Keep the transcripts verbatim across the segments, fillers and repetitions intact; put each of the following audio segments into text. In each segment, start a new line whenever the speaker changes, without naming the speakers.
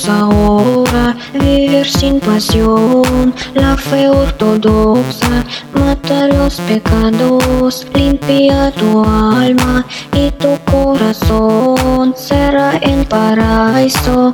es ahora vivir sin pasión. La fe ortodoxa mata los pecados, limpia tu alma y tu corazón será el paraíso.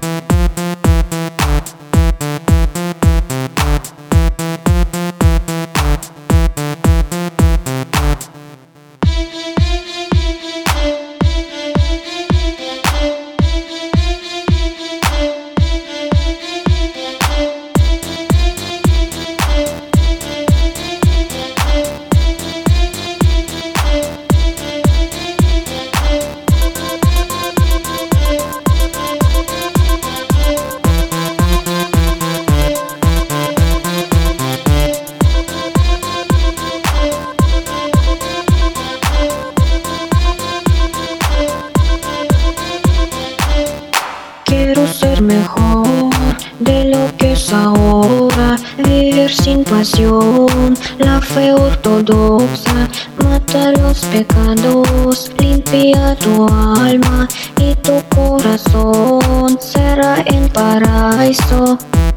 Quiero ser mejor de lo que es ahora, vivir sin pasión. La fe ortodoxa mata los pecados, limpia tu alma y tu corazón será el paraíso.